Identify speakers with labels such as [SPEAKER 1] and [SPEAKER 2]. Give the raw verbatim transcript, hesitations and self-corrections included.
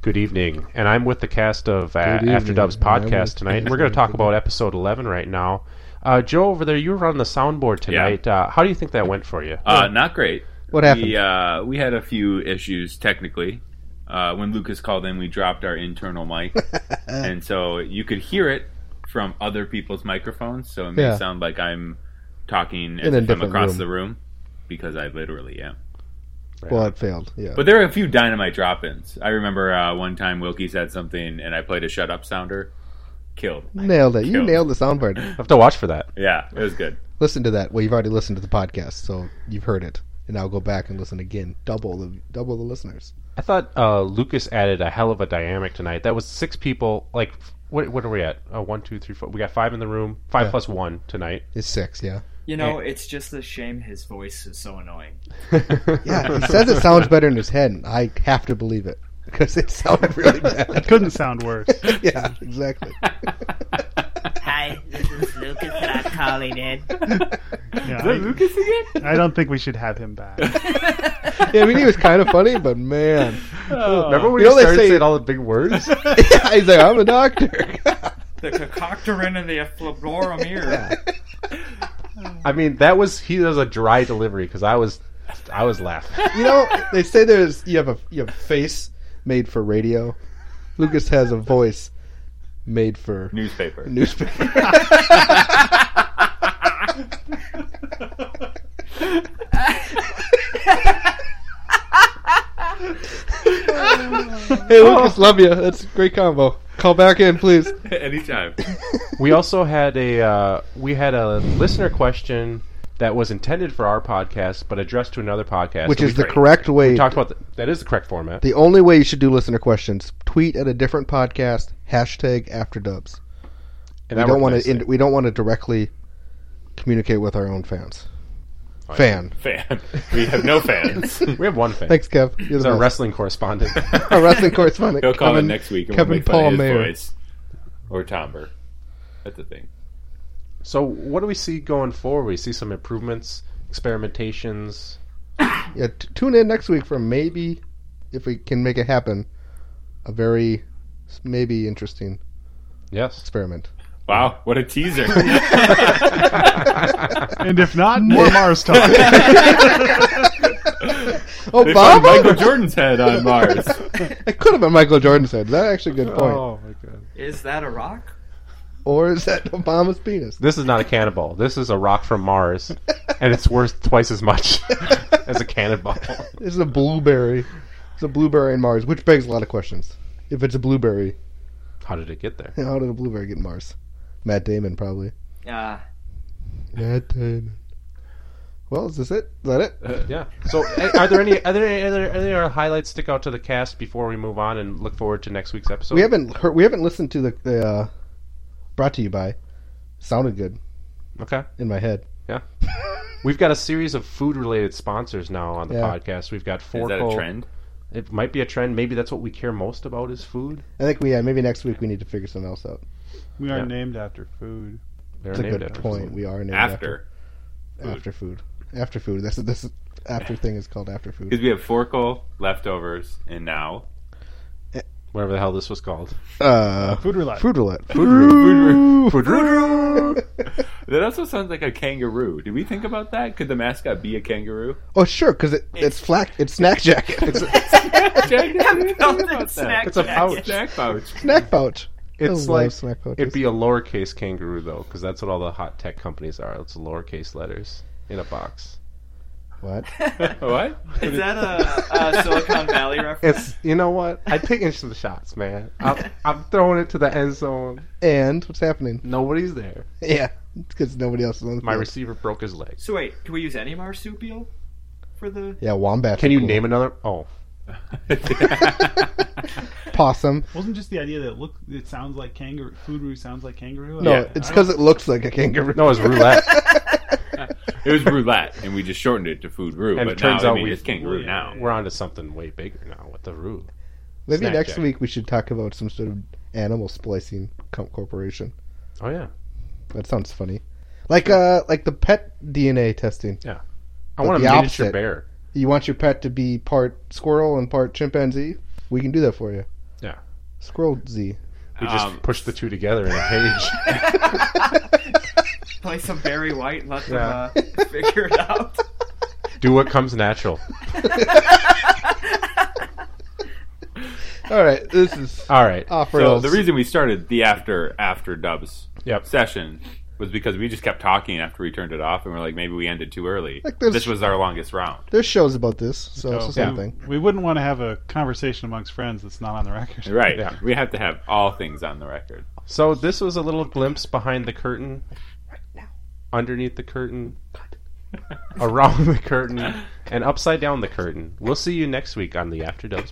[SPEAKER 1] Good evening, and I'm with the cast of uh,
[SPEAKER 2] Good
[SPEAKER 1] After
[SPEAKER 2] evening.
[SPEAKER 1] Dubs
[SPEAKER 2] I'm
[SPEAKER 1] podcast
[SPEAKER 2] with-
[SPEAKER 1] tonight, and we're going to talk about episode eleven right now. Uh, Joe, over there, you were on the soundboard tonight. Uh, how do you think that went for you?
[SPEAKER 3] Uh, not great.
[SPEAKER 2] What happened?
[SPEAKER 3] We, uh, we had a few issues technically. Uh, when Lucas called in, we dropped our internal mic, and so you could hear it from other people's microphones. So it may
[SPEAKER 2] Yeah.
[SPEAKER 3] sound like I'm talking
[SPEAKER 2] In
[SPEAKER 3] as
[SPEAKER 2] a
[SPEAKER 3] if I'm
[SPEAKER 2] different
[SPEAKER 3] across
[SPEAKER 2] room.
[SPEAKER 3] the room, because I literally am.
[SPEAKER 2] Well, it failed. Yeah.
[SPEAKER 3] But there were a few dynamite drop-ins. I remember uh, one time Wilkie said something, and I played a shut up sounder. Killed.
[SPEAKER 2] nailed it. You
[SPEAKER 3] Killed.
[SPEAKER 2] nailed the soundboard.
[SPEAKER 1] I have to watch for that.
[SPEAKER 3] Yeah, it was good.
[SPEAKER 2] Listen to that. Well, you've already listened to the podcast, so you've heard it. And now go back and listen again. Double the double the listeners.
[SPEAKER 1] I thought uh, Lucas added a hell of a dynamic tonight. That was six people. Like, what, what are we at? Uh, one, two, three, four. We got five in the room. Five
[SPEAKER 2] Yeah.
[SPEAKER 1] plus one tonight.
[SPEAKER 2] It's six, yeah.
[SPEAKER 4] You know, it's just a shame his voice is so annoying.
[SPEAKER 2] Yeah, he says it sounds better in his head, and I have to believe it. Because it sounded really
[SPEAKER 5] It
[SPEAKER 2] bad.
[SPEAKER 5] couldn't sound worse.
[SPEAKER 2] Yeah, exactly.
[SPEAKER 6] Hi, this is Lucas and I'm calling in.
[SPEAKER 5] Yeah,
[SPEAKER 3] Is that
[SPEAKER 5] I,
[SPEAKER 3] Lucas again?
[SPEAKER 5] I don't think we should have him back.
[SPEAKER 2] Yeah, I mean, he was kind of funny, but man.
[SPEAKER 1] Remember when
[SPEAKER 2] You
[SPEAKER 1] he
[SPEAKER 2] know they
[SPEAKER 1] started
[SPEAKER 2] say-
[SPEAKER 1] saying all the big words?
[SPEAKER 2] Yeah, he's like, I'm a doctor.
[SPEAKER 4] The cococterin and the efflubloramir.
[SPEAKER 1] I mean, that was he does a dry delivery because I was, I was laughing.
[SPEAKER 2] You know, they say there's you have a you have a face made for radio. Lucas has a voice made for
[SPEAKER 3] Newspaper.
[SPEAKER 2] newspaper. Hey Lucas, love you. That's a great combo. Call back in, please.
[SPEAKER 3] Anytime.
[SPEAKER 1] We also had a uh, we had a listener question that was intended for our podcast, but addressed to another podcast,
[SPEAKER 2] Which
[SPEAKER 1] So
[SPEAKER 2] is
[SPEAKER 1] we
[SPEAKER 2] the correct way.
[SPEAKER 1] We talked about the, that is the correct format.
[SPEAKER 2] The only way you should do listener questions: tweet at a different podcast. Hashtag AfterDubs.
[SPEAKER 1] and
[SPEAKER 2] We
[SPEAKER 1] that
[SPEAKER 2] don't
[SPEAKER 1] worked
[SPEAKER 2] want
[SPEAKER 1] nicely.
[SPEAKER 2] to. We don't want to directly communicate with our own fans. Fan.
[SPEAKER 3] Fan. We have no fans.
[SPEAKER 1] We have one fan.
[SPEAKER 2] Thanks, Kev. You're
[SPEAKER 1] He's
[SPEAKER 2] the
[SPEAKER 1] our
[SPEAKER 2] best.
[SPEAKER 1] wrestling correspondent.
[SPEAKER 2] Our wrestling correspondent.
[SPEAKER 3] He'll call
[SPEAKER 2] Kevin,
[SPEAKER 3] in next week and
[SPEAKER 2] Kevin
[SPEAKER 3] we'll make fun
[SPEAKER 2] Paul
[SPEAKER 3] of his
[SPEAKER 2] Mayer.
[SPEAKER 3] voice. Or timbre. That's the thing.
[SPEAKER 1] So, what do we see going forward? We see some improvements, experimentations.
[SPEAKER 2] Yeah, t- tune in next week for maybe, if we can make it happen, a very maybe interesting
[SPEAKER 1] Yes.
[SPEAKER 2] experiment.
[SPEAKER 3] Wow, what a teaser.
[SPEAKER 5] And if not, more Mars talk.
[SPEAKER 2] Oh,
[SPEAKER 3] They found
[SPEAKER 2] Bob!
[SPEAKER 3] Michael Jordan's head on Mars.
[SPEAKER 2] It could have been Michael Jordan's head. That's actually a good point.
[SPEAKER 1] Oh my god.
[SPEAKER 4] Is that a rock?
[SPEAKER 2] Or is that Obama's penis?
[SPEAKER 1] This is not a cannonball. This is a rock from Mars, and it's worth twice as much as a cannonball.
[SPEAKER 2] This is a blueberry. It's a blueberry in Mars, which begs a lot of questions. If it's a blueberry,
[SPEAKER 1] How did it get there?
[SPEAKER 2] how did a blueberry get Mars? Matt Damon, probably.
[SPEAKER 4] Uh,
[SPEAKER 2] Matt Damon. Well, is this it? Is that it?
[SPEAKER 1] Uh, yeah. So, eh, are there any are there any other, any other highlights stick out to the cast before we move on and look forward to next week's episode?
[SPEAKER 2] We haven't heard, we haven't listened to the, the uh, brought to you by. Sounded good
[SPEAKER 1] Okay.
[SPEAKER 2] in my head.
[SPEAKER 1] Yeah. We've got a series of food related sponsors now on the
[SPEAKER 2] Yeah.
[SPEAKER 1] podcast. We've got
[SPEAKER 3] Is
[SPEAKER 1] Forco.
[SPEAKER 3] that a trend?
[SPEAKER 1] It might be a trend. Maybe that's what we care most about is food.
[SPEAKER 2] I think we yeah, maybe next week we need to figure something else out.
[SPEAKER 5] We are
[SPEAKER 1] Yeah.
[SPEAKER 5] named after food.
[SPEAKER 1] They're
[SPEAKER 2] That's a
[SPEAKER 1] named
[SPEAKER 2] good
[SPEAKER 1] after
[SPEAKER 2] point.
[SPEAKER 1] food.
[SPEAKER 2] We are named
[SPEAKER 3] After.
[SPEAKER 2] after after food. After food. That's this after thing is called after food.
[SPEAKER 3] Because we have Forkle, leftovers, and now.
[SPEAKER 1] Whatever the hell this was called.
[SPEAKER 2] Uh,
[SPEAKER 5] Food roulette.
[SPEAKER 2] Food roulette.
[SPEAKER 3] Food That also sounds like a kangaroo. Did we think about that? Could the mascot be a kangaroo?
[SPEAKER 2] Oh sure, because it, it's flack. It's snack jack. It's a
[SPEAKER 3] Jack, I didn't
[SPEAKER 4] Built-in
[SPEAKER 3] think about
[SPEAKER 4] snack
[SPEAKER 3] that.
[SPEAKER 1] It's a
[SPEAKER 4] jacket.
[SPEAKER 1] pouch.
[SPEAKER 3] Snack pouch.
[SPEAKER 2] snack pouch. I
[SPEAKER 1] It's
[SPEAKER 2] love
[SPEAKER 1] like
[SPEAKER 2] snack pouches.
[SPEAKER 1] it'd be a lowercase kangaroo though, because that's what all the hot tech companies are. It's lowercase letters in a box.
[SPEAKER 2] What?
[SPEAKER 3] What?
[SPEAKER 4] Is that a, a Silicon Valley reference?
[SPEAKER 1] It's you know what? I taking some shots, man. I'm, I'm throwing it to the end zone.
[SPEAKER 2] And what's happening?
[SPEAKER 1] Nobody's there.
[SPEAKER 2] Yeah, because nobody else is on the
[SPEAKER 1] My
[SPEAKER 2] field.
[SPEAKER 1] receiver broke his leg.
[SPEAKER 4] So wait, can we use any marsupial for the?
[SPEAKER 2] Yeah, wombat.
[SPEAKER 1] Can you name another? Oh,
[SPEAKER 2] possum?
[SPEAKER 5] Wasn't just the idea that it look it sounds like kangaroo. Food sounds like kangaroo.
[SPEAKER 2] No,
[SPEAKER 3] Yeah.
[SPEAKER 2] it's because it looks like a kangaroo.
[SPEAKER 1] no, it's roulette.
[SPEAKER 3] It was roulette, and we just shortened it to food roux.
[SPEAKER 1] And
[SPEAKER 3] but
[SPEAKER 1] it turns
[SPEAKER 3] now,
[SPEAKER 1] out
[SPEAKER 3] I mean,
[SPEAKER 1] we-
[SPEAKER 3] it's kangaroo
[SPEAKER 5] yeah.
[SPEAKER 3] now.
[SPEAKER 1] We're on to something way bigger now with the roux.
[SPEAKER 2] Maybe
[SPEAKER 1] Snack
[SPEAKER 2] next
[SPEAKER 1] jack.
[SPEAKER 2] week we should talk about some sort of animal splicing co- corporation.
[SPEAKER 1] Oh yeah,
[SPEAKER 2] That sounds funny. Like uh, like the pet D N A testing.
[SPEAKER 1] I
[SPEAKER 2] But
[SPEAKER 1] want a
[SPEAKER 2] the
[SPEAKER 1] miniature
[SPEAKER 2] opposite.
[SPEAKER 1] bear.
[SPEAKER 2] You want your pet to be part squirrel and part chimpanzee? We can do that for you.
[SPEAKER 1] Yeah.
[SPEAKER 2] Scroll Z.
[SPEAKER 1] We just
[SPEAKER 3] Um,
[SPEAKER 1] push the two together in a page.
[SPEAKER 4] Play some Barry White and let them
[SPEAKER 1] Yeah.
[SPEAKER 4] uh, figure it out.
[SPEAKER 1] Do what comes natural.
[SPEAKER 2] All right, this is
[SPEAKER 1] All right.
[SPEAKER 2] off
[SPEAKER 3] So
[SPEAKER 2] rails.
[SPEAKER 3] the reason we started the after after Dubs
[SPEAKER 1] Yep.
[SPEAKER 3] session was because we just kept talking after we turned it off, and we're like, maybe we ended too early.
[SPEAKER 2] Like there's-
[SPEAKER 3] This was our longest round.
[SPEAKER 2] There's shows about this, so
[SPEAKER 5] So,
[SPEAKER 2] it's the same thing.
[SPEAKER 5] We wouldn't want to have a conversation amongst friends that's not on the record.
[SPEAKER 3] Right.
[SPEAKER 1] Yeah.
[SPEAKER 3] We have to have all things on the record.
[SPEAKER 1] So this was a little glimpse behind the curtain, underneath the curtain, around the curtain, and upside down the curtain. We'll see you next week on the After Dubs